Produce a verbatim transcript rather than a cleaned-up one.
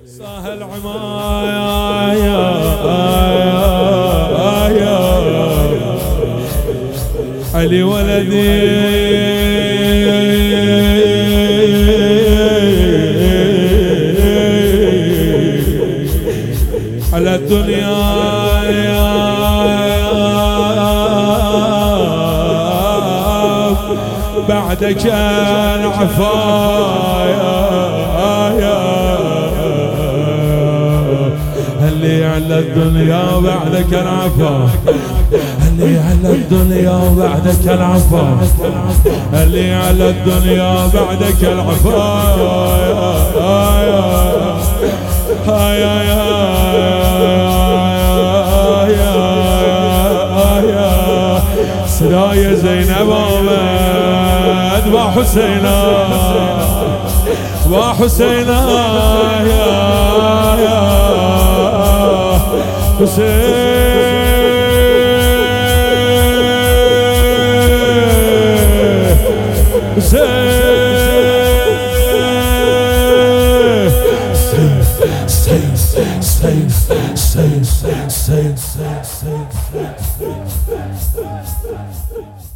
سهل عمايا علي ولدي على الدنيا بعدك العفايا اللي على الدنيا بعدك العفا اللي على الدنيا بعدك العفا اللي على الدنيا بعدك العفا يا يا يا سرايا زينب ومد وحسينا وحسينا يا يا حسين